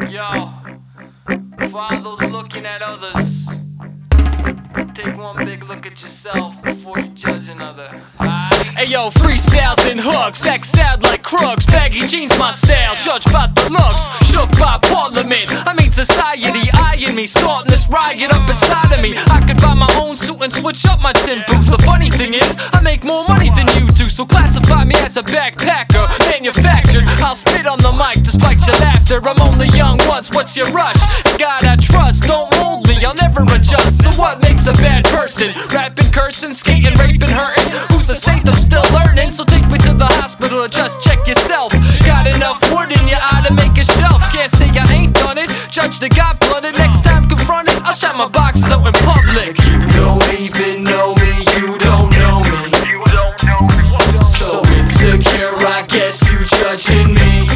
Yo, for all those looking at others, take one big look at yourself before you judge another. Hey yo, freestyles and hooks, X-sound like crooks, baggy jeans my style, judged by the looks, shook by parliament, I mean society eyeing me, starting this riot up inside of me. I could buy my own suit and switch up my tin boots. The funny thing is, I make more money than you do, so classify me as a backpacker, manufactured. I'll spit on the mic despite your laughter. I'm only young once, what's your rush? God I trust, don't mold me, I'll never adjust. So what makes a bad person? Rapping, cursing, skating, raping, hurting. Who's a saint? I'm still learning, so take me to the hospital or just check yourself. Got enough wood in your eye to make a shelf. Can't say I ain't done it, judge the God blooded. Next time confronted, I'll shine my boxes out in public. You don't even know me, you don't know me. So insecure, I guess you judging me.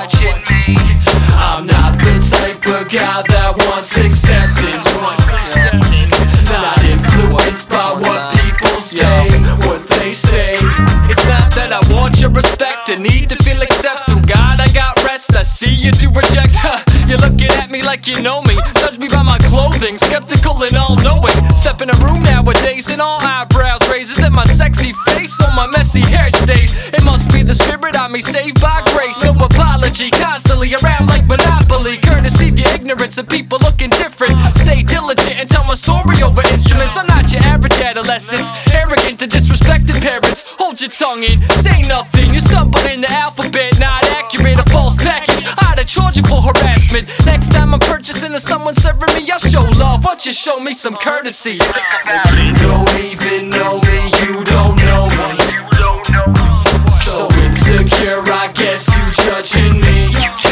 I'm not the type of guy that wants acceptance. Not influenced by what people say, what they say. It's not that I want your respect, I need to feel accepted. God, I got rest, I see you do reject. You're looking at me like you know me, judge me by my clothing, skeptical and all-knowing. Step in a room nowadays and all eyebrows raises at my sexy face or my messy hair state. It must be the spirit on me, saved by grace. No apology, constantly around like Monopoly. Courtesy of your ignorance and people looking different. Stay diligent and tell my story over instruments. I'm not your average adolescents, arrogant and disrespecting parents. Hold your tongue in, say nothing. You stumble in the alphabet, not accurate, a false package. I'd charge you for harassment. Next time I'm purchasing and someone serving me, I'll show love. Why don't you show me some courtesy? You don't even know me, you don't know me. So insecure, I guess you judging me.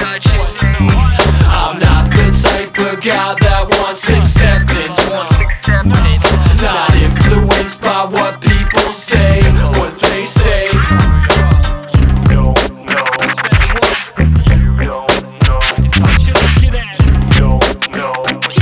I'm not the type of guy that wants acceptance. Not influenced by what people say, what they say. You don't know. You don't know. What you looking at? You don't know.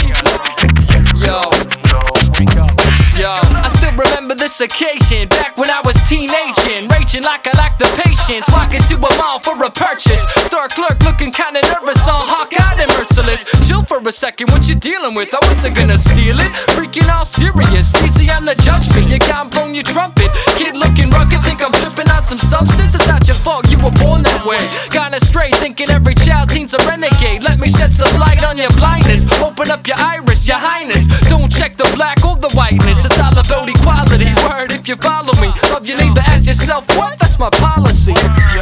Yo, I still remember this occasion, back when I was teenaging, raging like I lacked the patience, walking to a mall for a purchase. Store clerk looking kinda nervous, all hawk-eyed and merciless. Chill for a second, what you dealing with? I wasn't gonna steal it, freaking all serious, easy on the judgment, you got blown your trumpet. Kid looking rugged, think I'm tripping on some substance? It's not your fault, you were born that way. Gone astray, thinking every child teen's a renegade. Let me shed some light on your blindness, open up your iris, your highness. Don't check the black or the whiteness, it's all about equality. Word if you follow me, love your neighbor as yourself, what? That's my policy.